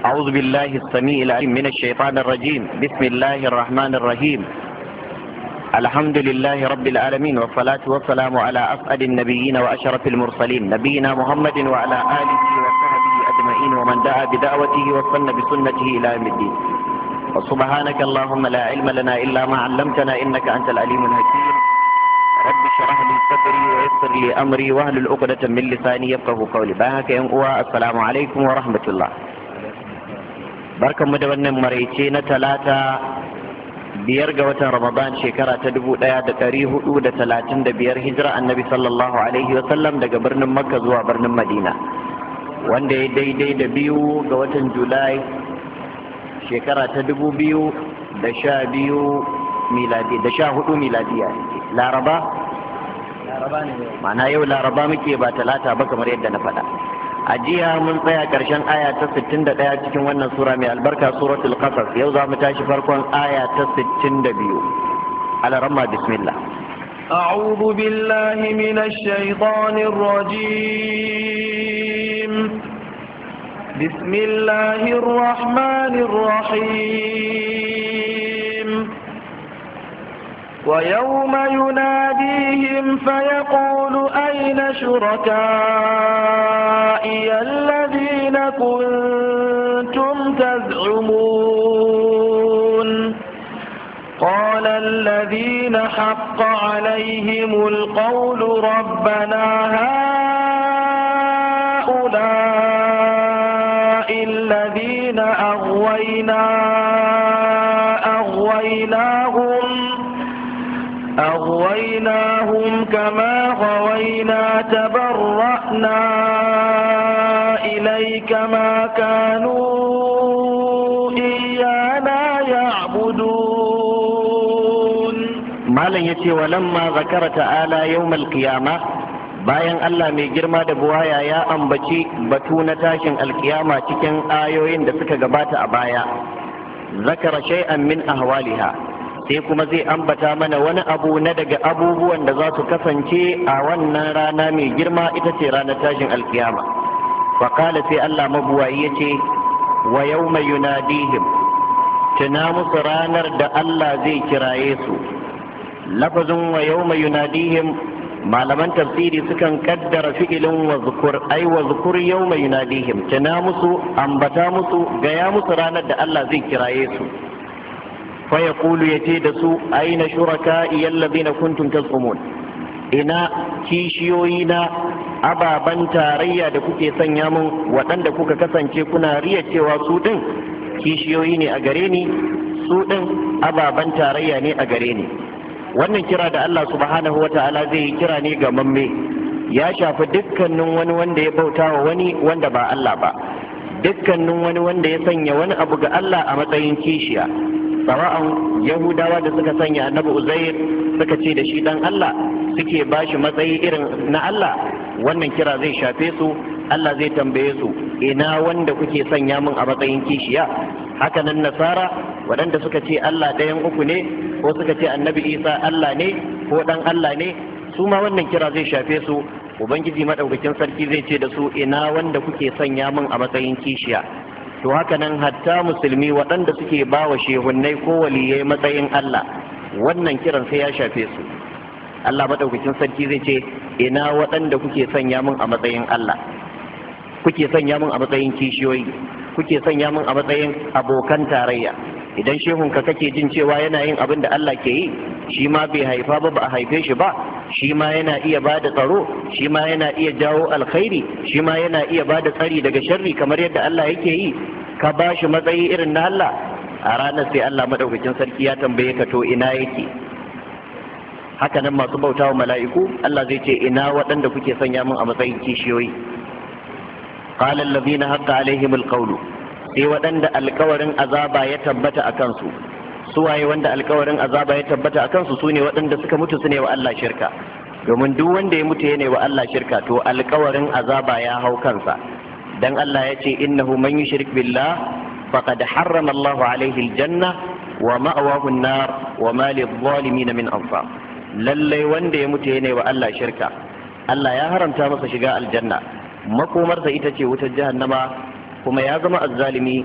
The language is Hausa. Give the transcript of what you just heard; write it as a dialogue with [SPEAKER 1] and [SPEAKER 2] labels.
[SPEAKER 1] أعوذ بالله السميع العليم من الشيطان الرجيم. بسم الله الرحمن الرحيم. الحمد لله رب العالمين، والصلاة والسلام على أسعد النبيين وأشرف المرسلين، نبينا محمد وعلى آله وصحبه أجمعين، ومن دعا بدعوته وصن بسنته إلى يوم الدين. وسبحانك اللهم لا علم لنا إلا ما علمتنا إنك أنت العليم الحكيم. رب اشرح لي صدري ويسر لي أمري واحلل عقدة من لساني يفقهوا قولي. باهك يا السلام عليكم ورحمة الله. barkanmu da wannan maraice na talata 5 ga watan Ramadan shekara ta 1435 hijira annabi sallallahu alaihi wasallam daga birnin Makka zuwa birnin Madina, wanda ya daidai da 2 ga watan Julai shekara ta 2012 miladi da 14 miladiya. Laraba ne, ma'ana yau Laraba muke ba talata ba kamar yadda na faɗa. A jiya mun tsaya ƙarshen aya ta 61 cikin wannan sura mai albarka, suratul qasas. Yau za mu tashi farkon aya ta 62. Al-Ramma, bismillah.
[SPEAKER 2] أعوذ بالله من الشيطان الرجيم. بسم الله الرحمن الرحيم. ويوم يناديهم فيقول أين شركائي الذين كنتم تزعمون قال الذين حق عليهم القول ربنا هؤلاء الذين أغويناهم كما غوينا تبرأنا إليك ما كانوا إيانا يعبدون.
[SPEAKER 1] مالا يتي ولما ذكر تعالى يوم القيامة، bayan Allah mai girma da buwaya ya ambaci batu na tashin alkiyama cikin ayoyin da suka gabata a baya, zakara shay'an min ahwaliha, sai kuma zai ambata mana wani abu na daga abubuwan da za su kasance a wannan rana mai girma, ita ce ranar tashin alkiyama. Faƙala sai Allah mabuwayi ya ce, wa yawma yunadihim, tuna musu ranar da Allah zai kiraye su. Lafazin wa yawma yunadihim, malaman tafsiri sukan kaddara fi'ilin wa zukur, ai wa zukur yawma yunadihim, tuna musu, ambata musu, gaya musu ranar da Allah zai kiraye su. fayaqulu yace da su aina shuraka'i allazina kuntum tazumun, ina kishiyoyi na ababan tarayya da kuke sanya mun, waɗanda kuka kasance kuna riya cewa su ɗin kishiyoyi ne a gare ni, su ɗin ababan tarayya ne a gare ni. Wannan kira da Allah subhanahu wa ta'ala zai yi kira ne ga mamme, ya shafi dukkanin wani wanda ya bauta wa wani wanda ba Allah ba, dukkanin wani wanda ya sanya wani abu ga Allah a matsayin kishiya. Sawa'an Yahudawa da suka sanya annabi Uzair suka ce da shi dan Allah, suke bashi matsayi irin na Allah, wannan kira zai shafe su. Allah zai tambaye su, ina wanda kuke sanya min a matsayin kishiya? Hakanan Nasara waɗanda suka ce Allah ɗayan uku ne, ko suka ce annabi Isa Allah ne ko ɗan Allah ne, su ma wannan kira zai shafe su. Ubangiji madaukakin sarki zai ce da su, ina wanda kuke sanya min a matsayin kishiya? To haka nan hatta musulmi waɗanda suke ba wa shehunnai ko waliyai matsayin Allah, wannan kiran sai ya shafe su. Allah madaukakin sarki zai ce, ina waɗanda kuke sanya min a matsayin Allah, kuke sanya min a matsayin kishiyoyi, kuke sanya min a matsayin abokan tarayya. Idan shehunka kake jin cewa yana yin abin da Allah ke yi, shi ma bai haifa ba, ba a haife shi ba, shi ma yana iya ba da tsaro, shi ma yana iya jawo alkhairi, shi ma yana iya ba da tsari daga sharri kamar yadda Allah yake yi, ka ba shi matsayi irin na Allah. A ranar sai Allah madaukakin sarki ya tambaye ka, to ina yake? Haka nan masu bauta wa mala'iku, Allah zai ce, ina waɗanda kuke sanya min a matsayin kishiyoyi? Qala allazina haqqa alaihim alqawlu, sai waɗanda alkawarin azaba ya tabbata a kansu. Suwaye wanda alkawarin azaba ya tabbata a kansu? Su ne waɗanda suka mutu su ne wa Allah shirka. Domin duk wanda ya mutu ya ne wa Allah shirka, to alkawarin azaba ya hau kansa. Dan Allah ya ce, innahu man yushrik billah faqad harrama Allah alaihi aljanna wa ma'wahu an-nar wa ma lidh-dhalimin min ansar. Lallai wanda ya mutu ya ne wa Allah shirka, Allah ya haramta masa shiga aljanna, makomarsa ita ce wutar jahannama, kuma ya zama azzalimi